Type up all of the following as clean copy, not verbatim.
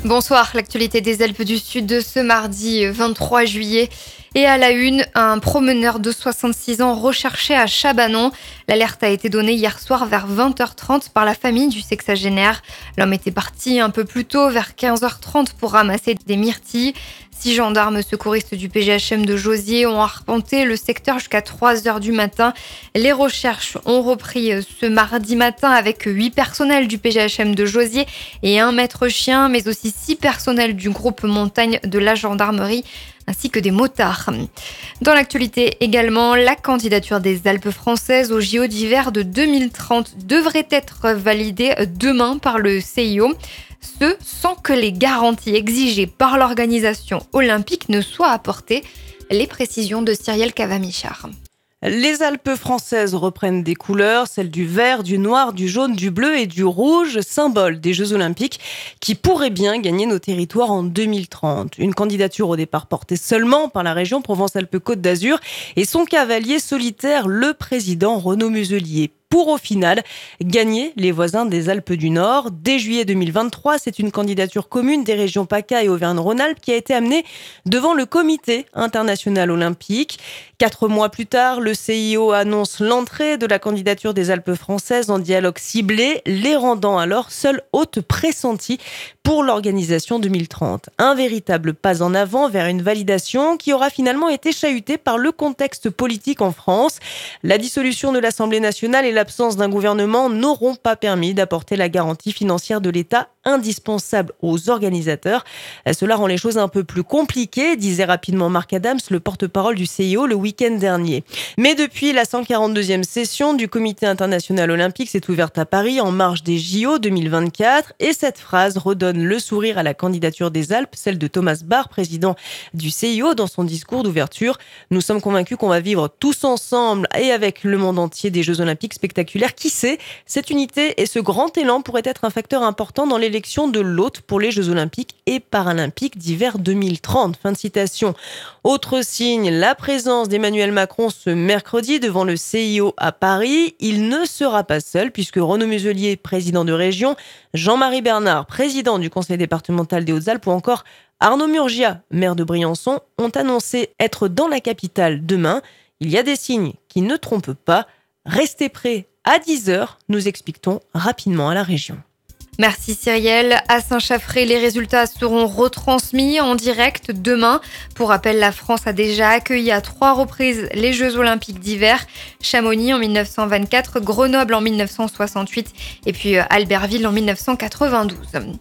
Bonsoir, l'actualité des Alpes du Sud de ce mardi 23 juillet. Et à la une, un promeneur de 66 ans recherché à Chabanon. L'alerte a été donnée hier soir vers 20h30 par la famille du sexagénaire. L'homme était parti un peu plus tôt, vers 15h30, pour ramasser des myrtilles. 6 gendarmes secouristes du PGHM de Jauziers ont arpenté le secteur jusqu'à 3h du matin. Les recherches ont repris ce mardi matin avec 8 personnels du PGHM de Jauziers et un maître chien, mais aussi 6 personnels du groupe montagne de la gendarmerie, ainsi que des motards. Dans l'actualité également, la candidature des Alpes françaises aux JO d'hiver de 2030 devrait être validée demain par le CIO. Ce, sans que les garanties exigées par l'organisation olympique ne soient apportées. Les précisions de Cyrielle Cavamichard. Les Alpes françaises reprennent des couleurs, celles du vert, du noir, du jaune, du bleu et du rouge, symbole des Jeux Olympiques qui pourraient bien gagner nos territoires en 2030. Une candidature au départ portée seulement par la région Provence-Alpes-Côte d'Azur et son cavalier solitaire, le président Renaud Muselier. Pour au final gagner les voisins des Alpes du Nord. Dès juillet 2023, c'est une candidature commune des régions PACA et Auvergne-Rhône-Alpes qui a été amenée devant le Comité international olympique. 4 mois plus tard, le CIO annonce l'entrée de la candidature des Alpes françaises en dialogue ciblé, les rendant alors seules hôtes pressenties pour l'organisation 2030. Un véritable pas en avant vers une validation qui aura finalement été chahutée par le contexte politique en France. La dissolution de l'Assemblée nationale et l'absence d'un gouvernement n'auront pas permis d'apporter la garantie financière de l'État indispensable aux organisateurs. Cela rend les choses un peu plus compliquées, disait rapidement Marc Adams, le porte-parole du CIO, le week-end dernier. Mais depuis la 142e session du Comité international olympique s'est ouverte à Paris en marge des JO 2024 et cette phrase redonne le sourire à la candidature des Alpes, celle de Thomas Bach, président du CIO, dans son discours d'ouverture. Nous sommes convaincus qu'on va vivre tous ensemble et avec le monde entier des Jeux Olympiques spectaculaires. Qui sait, cette unité et ce grand élan pourraient être un facteur important dans l'élection de l'hôte pour les Jeux Olympiques et Paralympiques d'hiver 2030. Fin de citation. Autre signe, la présence d'Emmanuel Macron ce mercredi devant le CIO à Paris. Il ne sera pas seul puisque Renaud Muselier, président de région, Jean-Marie Bernard, président du conseil départemental des Hautes-Alpes ou encore Arnaud Murgia, maire de Briançon, ont annoncé être dans la capitale demain. Il y a des signes qui ne trompent pas. Restez prêts à 10h, nous expliquons rapidement à la région. Merci Cyrielle. À Saint-Chaffré, les résultats seront retransmis en direct demain. Pour rappel, la France a déjà accueilli à 3 reprises les Jeux Olympiques d'hiver. Chamonix en 1924, Grenoble en 1968 et puis Albertville en 1992.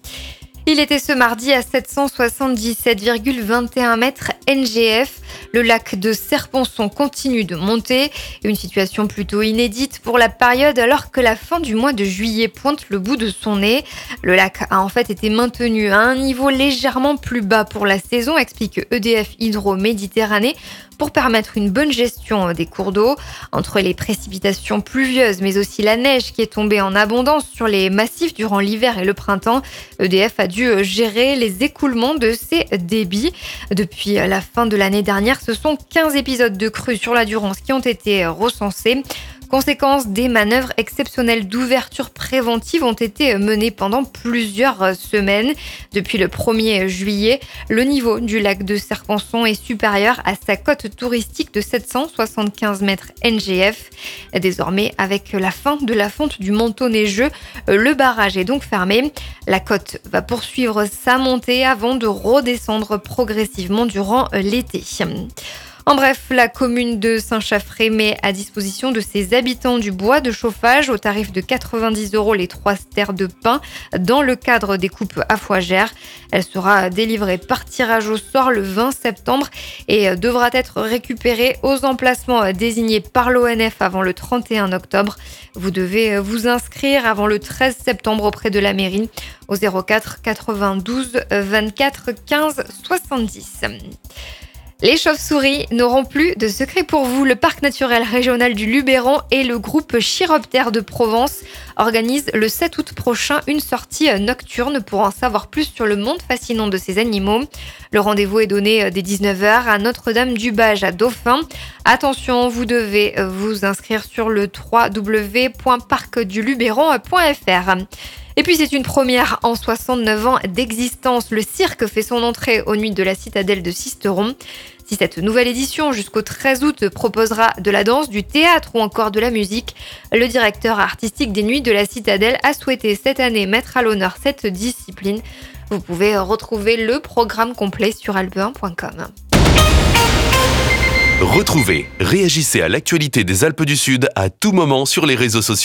Il était ce mardi à 777,21 mètres NGF. Le lac de Serponçon continue de monter. Une situation plutôt inédite pour la période alors que la fin du mois de juillet pointe le bout de son nez. Le lac a en fait été maintenu à un niveau légèrement plus bas pour la saison, explique EDF Hydro-Méditerranée, pour permettre une bonne gestion des cours d'eau. Entre les précipitations pluvieuses, mais aussi la neige qui est tombée en abondance sur les massifs durant l'hiver et le printemps, EDF a dû gérer les écoulements de ces débits. Depuis la fin de l'année dernière, ce sont 15 épisodes de crues sur la Durance qui ont été recensés. Conséquence, des manœuvres exceptionnelles d'ouverture préventive ont été menées pendant plusieurs semaines. Depuis le 1er juillet, le niveau du lac de Serponçon est supérieur à sa cote touristique de 775 mètres NGF. Désormais, avec la fin de la fonte du manteau neigeux, le barrage est donc fermé. La cote va poursuivre sa montée avant de redescendre progressivement durant l'été. En bref, la commune de Saint-Chaffré met à disposition de ses habitants du bois de chauffage au tarif de 90 € les 3 stères de pain dans le cadre des coupes à fougères. Elle sera délivrée par tirage au sort le 20 septembre et devra être récupérée aux emplacements désignés par l'ONF avant le 31 octobre. Vous devez vous inscrire avant le 13 septembre auprès de la mairie au 04 92 24 15 70. Les chauves-souris n'auront plus de secret pour vous. Le parc naturel régional du Luberon et le groupe Chiroptère de Provence organisent le 7 août prochain une sortie nocturne pour en savoir plus sur le monde fascinant de ces animaux. Le rendez-vous est donné dès 19h à Notre-Dame-du-Bage à Dauphin. Attention, vous devez vous inscrire sur le www.parcduluberon.fr. Et puis c'est une première en 69 ans d'existence. Le cirque fait son entrée aux Nuits de la Citadelle de Sisteron. Si cette nouvelle édition jusqu'au 13 août proposera de la danse, du théâtre ou encore de la musique, le directeur artistique des Nuits de la Citadelle a souhaité cette année mettre à l'honneur cette discipline. Vous pouvez retrouver le programme complet sur alpe1.com. Retrouvez, réagissez à l'actualité des Alpes du Sud à tout moment sur les réseaux sociaux.